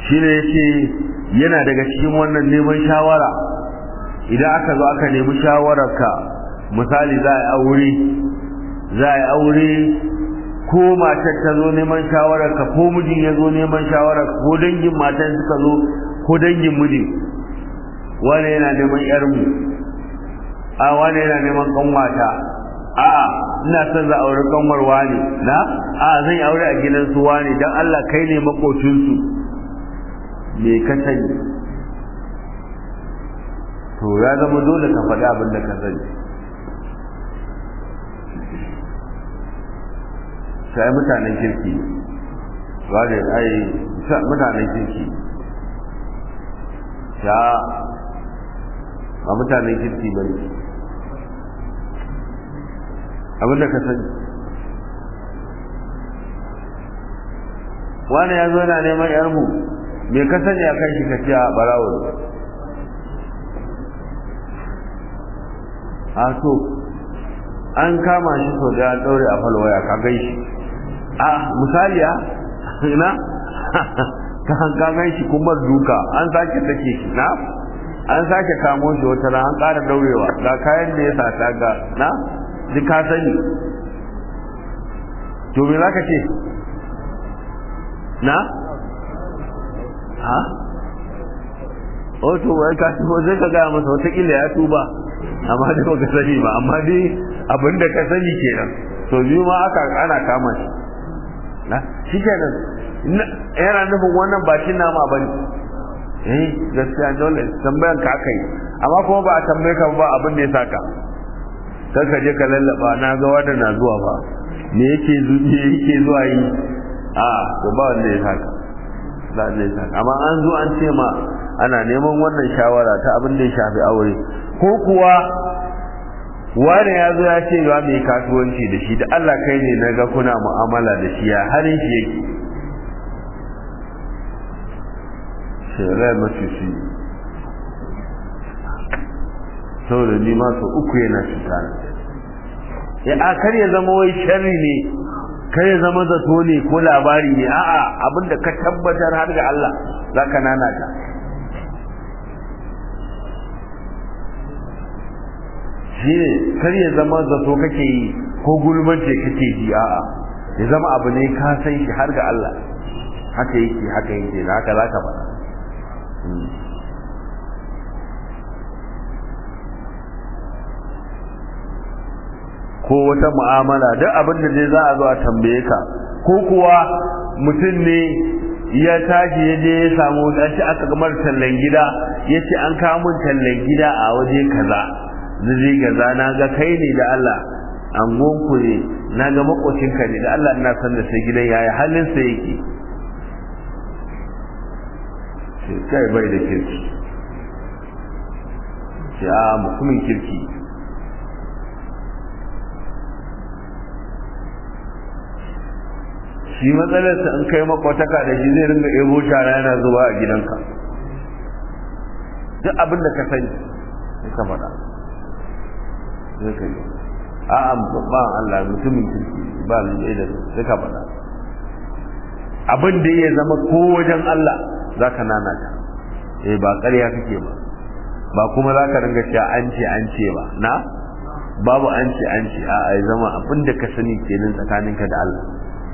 shi ne yake yana daga cikin wannan neman shawara idan aka zo aka nemi shawararka misali za a yi aure za a yi aure ko matar ta zo neman shawararka ko mijin ya zo neman shawararka ko dangin matan suka zo ko dangin mijin wani yana neman yarmu a wani yana neman kanwata a ina son za aure kanwar wani na a zan aure a gidan su wani dan Allah kai ne makocin su me ka sani to ya zama dole ka faɗi abin da ka sani sai mutanen kirki wanda ai mutanen kirki ya ba mutanen kirki ba ne abinda ka sani wani ya zo na neman yarmu me ka sani a kan shi ka ce a barawo a so an kama shi so da an ɗaure a falwaya ka gai shi a misali ya ina ka gai shi kuma duka an sake take shi na an sake kamo shi wata ran an ƙara daurewa ga kayan da ya sata ga na duk ka sani to me zaka ce na ha o to wai ka ko zai ka ga masa wata kila ya tuba amma da ba ka sani ba amma dai abinda ka sani kenan to biyu ma aka ana kama shi na shi kenan yana nufin wannan bakin nama bane eh gaskiya dole tambayan ka kai amma kuma ba a tambaye ka ba abin da ya saka sai ka je ka lallaba na ga wanda na zuwa ba me yake zuwa yake zuwa yi a to ba wanda ya saka ba wanda ya saka amma an zo an ce ma ana neman wannan shawara ta abin da ya shafi aure ko kuwa wani ya zo ya ce ba mai kasuwanci da shi da Allah kai ne na ga kuna mu'amala da shi ya harin shi yake shirai macuci saboda ni ma sau uku yana cuta ya a kar ya zama wai sharri ne kar ya zama zato ne ko labari ne a'a abinda ka tabbatar har ga Allah za ka nanata shi ne kar ya zama zato kake yi ko gulmance kake ji a'a ya zama abu ne ka san shi har ga Allah haka yake haka yake da haka za ka faɗa ko wata mu'amala duk abin da dai za a zo a tambaye ka ko kuwa mutum ne ya tashi ya je ya samu dace aka gamar tallan gida ya ce an kawo mun tallan gida a waje kaza zai gaza na ga kai ne da Allah an gonku ne na ga makocinka ne da Allah ina san da sai gidan yaya halin sa yake sai kai bai da kirki sai a mutumin kirki shi matsalarsa in kai makwataka da shi zai ringa ebo shara yana zuwa a gidanka duk abin da ka sani sai ka faɗa sai ka yi a'a ba Allah mutumin kirki ba zai da sai ka faɗa abin da ya zama ko wajen Allah za ka nanata eh ba ƙarya kake ba ba kuma za ka ringa cewa an ce an ce ba na babu an ce an ce a'a ya zama abin da ka sani kenan tsakaninka da Allah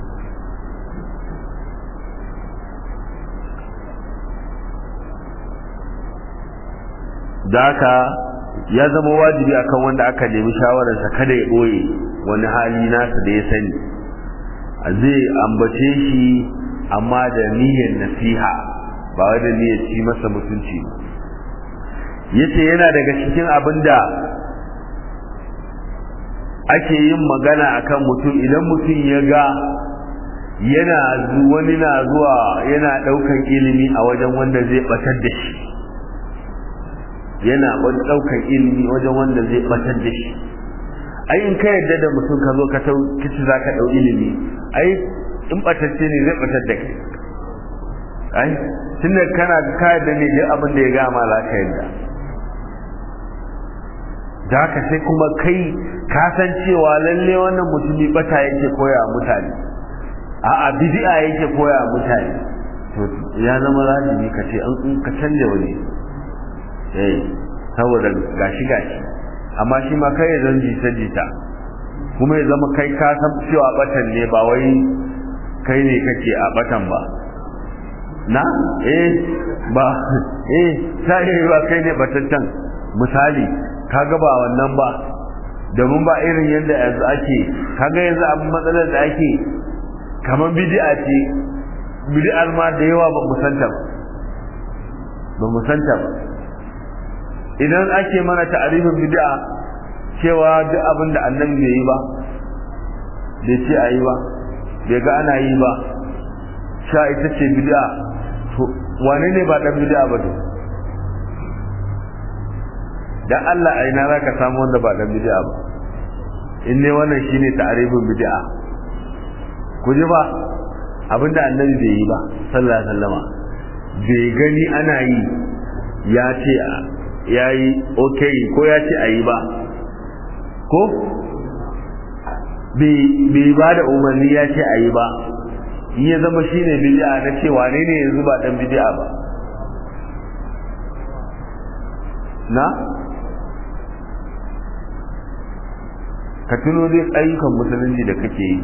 da haka ya zama wajibi akan wanda aka nemi shawararsa kada ya ɓoye wani hali nasa da ya sani zai ambace shi amma da niyyar nasiha ba wai da niyyar ci masa mutunci ba yace yana daga cikin abinda ake yin magana akan mutum idan mutum ya ga yana wani na zuwa yana daukan ilimi a wajen wanda zai batar da shi yana daukan ilimi wajen wanda zai batar da shi ai in ka yarda da mutum ka zo ka tau kici zaka dau ilimi ai in batacce ne zai batar da kai ai tunda kana ka yarda ne duk abin da ya ga ma za ka yarda da ka sai kuma kai ka san cewa lalle wannan mutumi bata yake koya mutane a'a bid'a yake koya mutane to to ya zama wajibi ka ce an in ka canja wani eh saboda gashi gashi amma shi ma kai zan jita jita kuma ya zama kai ka san cewa batan ne ba wai kai ne kake a batan ba na eh ba eh sai ba kai ne batantan misali kaga ba wannan ba domin ba irin yadda yanzu ake kaga yanzu abin matsalar da ake kamar bid'a ce bid'ar ma da yawa ba musanta ba ba musanta ba idan ake mana ta'arifin bid'a cewa duk abin da annabi bai yi ba bai ce a yi ba bai ga ana yi ba sha ita ce bid'a to wane ne ba dan bid'a ba to dan Allah a ina zaka samu wanda ba dan bid'a ba in ne wannan shine ta'arifin bid'a ku ji ba abinda annabi bai yi ba sallallahu alaihi wasallama bai gani ana yi ya ce yayi okay ko ya ce ayi ba ko bai ba da umarni ya ce ayi ba in ya zama shine bid'a na ce wane ne yanzu ba dan bid'a ba na ka tuno dai ayyukan musulunci da kake yi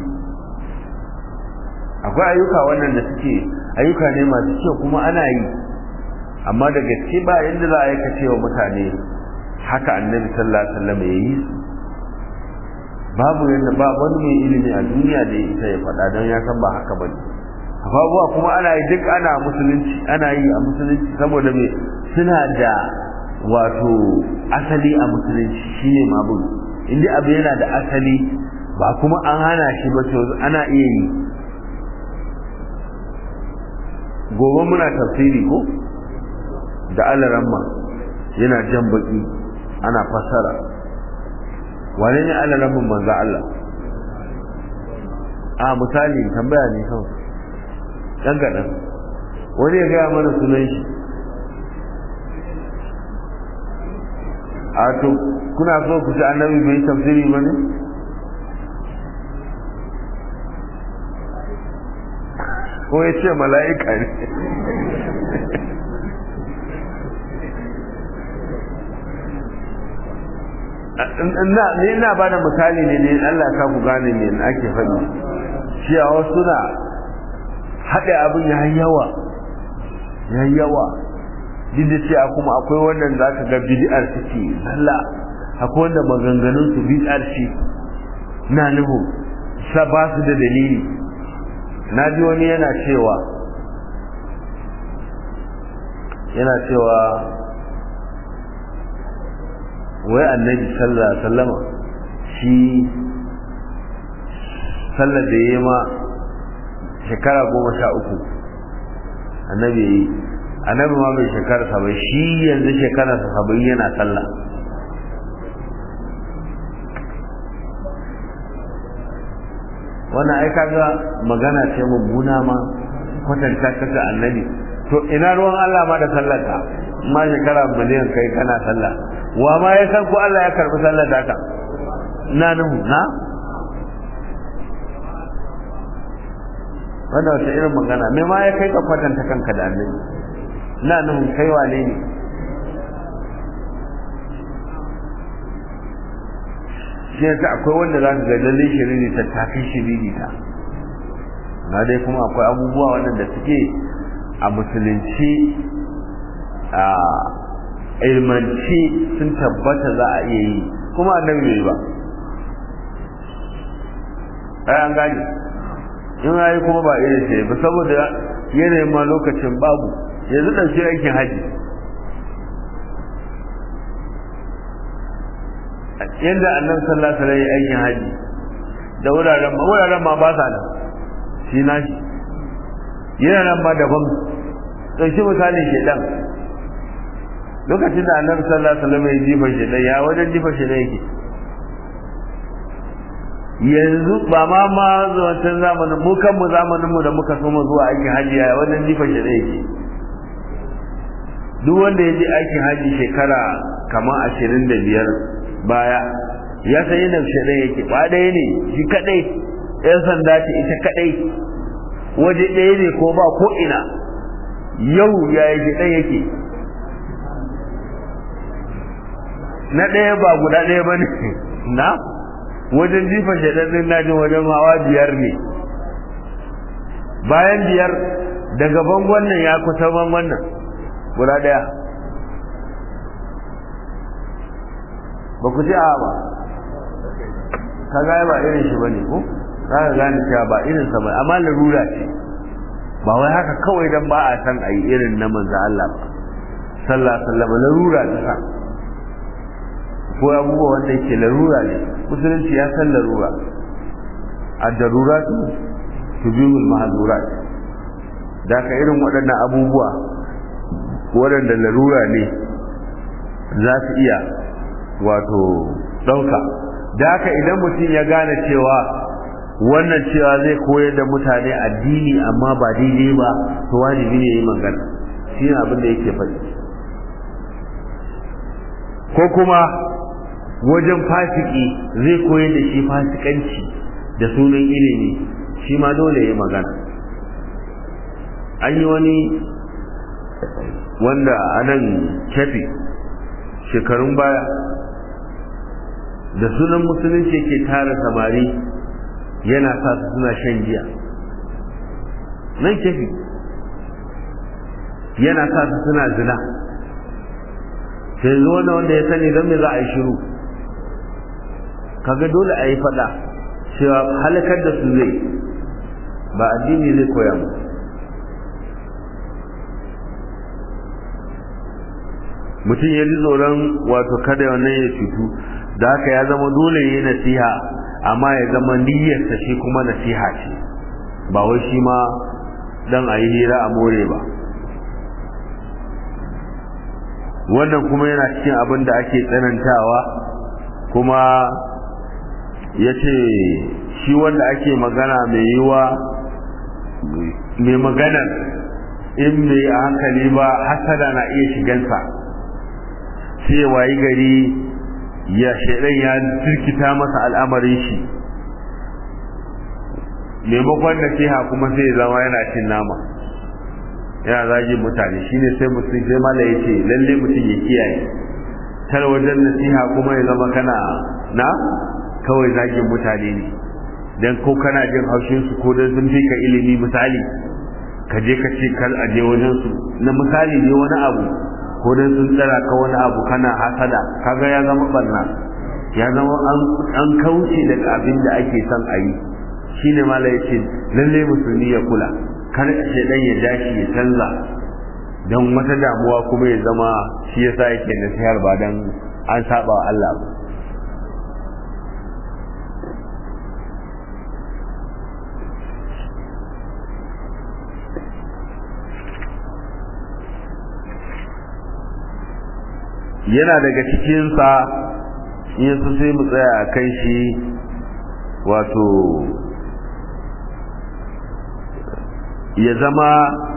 akwai ayyuka wannan da suke ayyuka ne masu kyau kuma ana yi amma da gaske ba yadda za a yi kace wa mutane haka annabi sallallahu alaihi wasallam ya yi babu yadda ba wani mai ilimi a duniya da ya isa ya faɗa don ya san ba haka bane abubuwa kuma ana yi duk ana musulunci ana yi a musulunci saboda me suna da wato asali a musulunci shine mabud inda abu yana da asali ba kuma an hana shi ba to ana iya yi gobe muna tafsiri ko da alaramma yana jan baki ana fassara wane ne alaramman manzo Allah a misali tambaya ne kawai dan gadan wani ya gaya mana sunan shi a to kuna so ku ci annabi bai tafsiri ba ne ko ya ce mala'ika ne ni ina ba da misali ne ne Allah ka ku gane ne ake faɗi shi a wasu na haɗe abin ya yawa ya yawa duk da cewa kuma akwai wannan za ka ga bid'ar suke zalla akwai wanda maganganun su bid'ar shi na nuhu sa ba su da dalili na ji wani yana cewa yana cewa wai annabi sallallahu alaihi wasallama shi sallar da yayi ma shekara goma sha uku annabi yayi annabi ma bai shekara saba'in shi yanzu shekara saba'in yana sallah wannan ai kaga magana ce mummuna ma kwatanta kasa annabi to ina ruwan Allah ma da sallarka ma shekara miliyan kai kana sallah wa ma ya san ko Allah ya karbi sallar da ka na nuhu na wannan wata irin magana me ma ya kai ka kwatanta kanka da annabi na nuhu kai wane ne shi yasa akwai wanda za ka ga lalle shiriri ta tafi shiriri ta na dai kuma akwai abubuwa waɗanda suke a musulunci a ilmanci sun tabbata za a iya yi kuma annabi bai ba ai an gane in yayi kuma ba irin sai ba saboda yanayin ma lokacin babu yanzu ɗauki aikin haji yadda annabi sallallahu alaihi wasallam ya aikin haji da wuraren ma wuraren ma ba sa nan shi na shi yana nan ma daban ɗauki misali shedan lokacin da annabi sallallahu alaihi wasallam ya jifa shedan ya wajen jifa shedan yake yanzu ba ma ma wancan zamanin mu kanmu zamanin mu da muka so mu zuwa aikin haji ya wajen jifa shedan yake duk wanda ya je aikin haji shekara kamar ashirin da biyar baya ya san yadda shedan yake ba ɗaya ne shi kadai yan sanda ce ita kadai waje ɗaya ne ko ba ko ina yau ya yi ɗaya yake na ɗaya ba guda ɗaya ba ne na wajen jifa shaɗan ɗin na jin wajen hawa biyar ne bayan biyar daga bangon nan ya kusa bangon nan guda ɗaya ba ku ji a ba ka gaya ba irin shi ba ne ko za ka gane cewa ba irin sa ba amma larura ce ba wai haka kawai dan ba a san a yi irin na manzo Allah ba sallallahu alaihi wasallam larura ta sa ko abubuwa wanda yake larura ne musulunci ya san larura ad-darurat tubihul mahdurat da ka irin waɗannan abubuwa waɗanda larura ne za su iya wato ɗauka da haka idan mutum ya gane cewa wannan cewa zai koyar da mutane addini amma ba daidai ba to wajibi ne yi magana shi ne abin da yake faɗi ko kuma wajen fasiki zai koyar da shi fasikanci da sunan ilimi shi ma dole ya yi magana an yi wani wanda a nan kefi shekarun baya da sunan musulunci ke tara samari yana sa su suna shan giya nan kefi yana sa su suna zina sai zo na wanda ya sani don me za a yi shiru kaga dole a yi fada cewa halakar da su zai ba addini zai koya mu mutum ya ji tsoron wato kada wannan ya cutu da haka ya zama dole ya yi nasiha amma ya zama niyyarsa shi kuma nasiha ce ba wai shi ma dan a yi hira a more ba wannan kuma yana cikin abin da ake tsanantawa kuma ya ce shi wanda ake magana mai yiwa mai maganar in mai a hankali ba hasada na iya shigansa sai wayi gari ya shaidan ya jirkita masa al'amarin shi maimakon nasiha kuma sai zama yana cin nama yana zagin mutane shine sai mutum sai mala ya ce lalle mutum ya kiyaye tar wajen nasiha kuma ya zama kana na kawai zagin mutane ne dan ko kana jin haushin su ko dan sun fika ilimi misali ka je ka ce kal aje wajen su na misali ne wani abu ko dan sun tsara ka wani abu kana hasada kaga ya zama barna ya zama an an kauce daga abin da ake son a yi shine mala ya ce lalle musulmi ya kula kar ce dan ya dashi ya canza dan wata damuwa kuma ya zama shi yasa yake nasihar ba dan an saba wa Allah ba yana daga cikinsa yesu sai mu tsaya a kan shi wato ya zama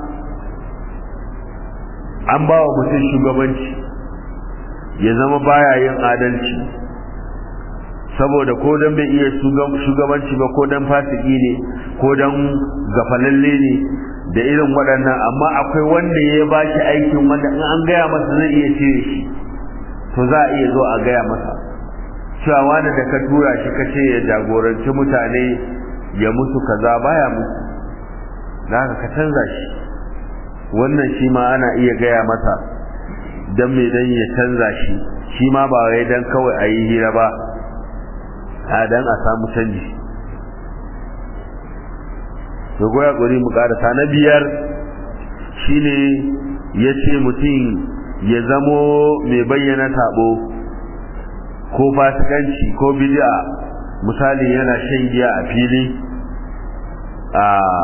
an ba wa mutum shugabanci ya zama baya yin adalci saboda ko dan bai iya shugabanci ba ko dan fasiki ne ko dan gafalalle ne da irin waɗannan amma akwai wanda ya ba shi aikin wanda in an gaya masa zai iya cire shi to za a iya zo a gaya masa cewa wani da ka tura shi ka ce ya jagoranci mutane ya mutu kaza baya mutu da haka ka canza shi wannan shi ma ana iya gaya masa dan me dan ya canza shi shi ma ba wai dan kawai a yi hira ba a dan a samu canji to goya guri mu karasa na biyar shine yace mutum ya zamo mai bayyana tabo ko fasikanci ko bid'a misali yana shan giya a fili a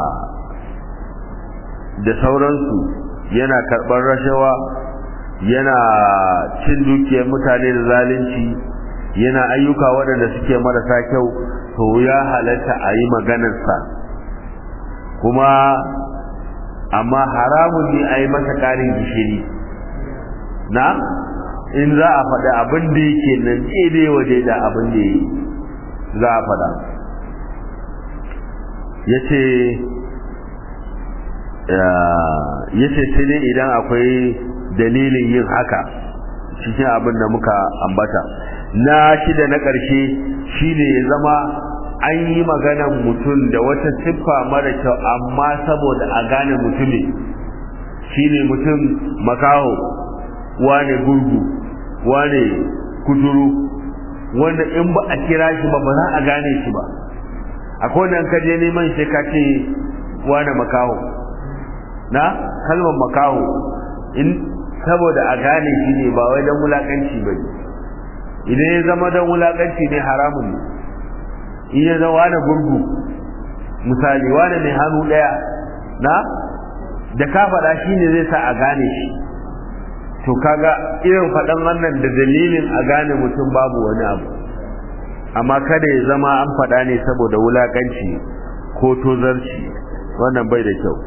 da sauransu yana karɓar rashawa yana cin dukiyar mutane da zalunci yana ayyuka waɗanda suke marasa kyau to ya halatta a yi maganarsa kuma amma haramun ne a yi masa ƙarin gishiri na in za a faɗa abin da yake nan daidai waje da abin da za a faɗa ya ce yace sai dai idan akwai dalilin yin haka cikin abin da muka ambata. Na shida na ƙarshe shine ya zama an yi maganan mutum da wata siffa mara kyau amma saboda a gane mutumin, shine mutum makaho, wane gurgu, wane kuturu, wanda in ba a kira shi ba ba za a gane shi ba. Akwai wanda ka je neman shi ka ce wane makaho, na kalmar makaho in saboda a gane shi ne ba wai don wulakanci ba ne. Idan ya zama don wulakanci ne haramun ne. In ya zama wane gurgu misali, wane mai hannu ɗaya, na da ka faɗa shi ne zai sa a gane shi. To kaga irin faɗan wannan da dalilin a gane mutum babu wani abu, amma kada ya zama an faɗa ne saboda wulakanci ko tozarci, wannan bai da kyau.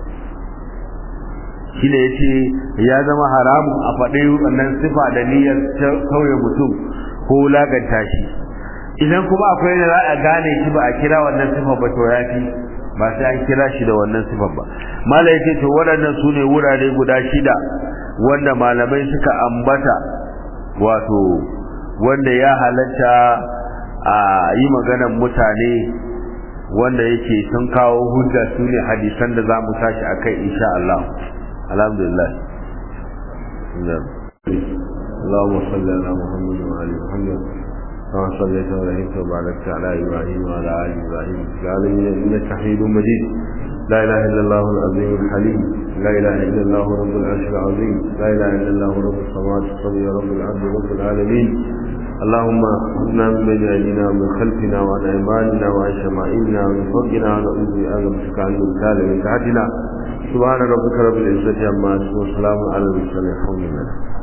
Shi ne ya ce ya zama haramun a faɗi wannan sifa da niyyar kauye mutum ko wulakanta shi. Idan kuma akwai da za a gane shi ba a kira wannan sifa ba to yafi, ba sai an kira shi da wannan sifa ba. Malai ce to waɗannan su ne wurare guda shida wanda malamai suka ambata, wato wanda ya halatta a yi maganan mutane, wanda yake sun kawo hujja su ne hadisan da za mu tashi a kai insha Allah. Alhamdulillah. Allahumma salli ala Muhammad wa ali Muhammad kama sallaita wa rahimta wa barakta ala Ibrahim wa ala ali Ibrahim fil alamin innaka Hamidum Majid. لا إله إلا الله العظيم الحليم، لا إله إلا الله رب العرش العظيم، لا إله إلا الله رب السماوات السبع رب الأرض رب العالمين. اللهم اغفرنا من بين أيدينا ومن خلفنا وعن أيماننا وعن شمائلنا ومن فوقنا ونعوذ بك عن المثال من تحتنا. سبحان ربك رب العزة عما يصفون وسلام على المرسلين الحمد لله.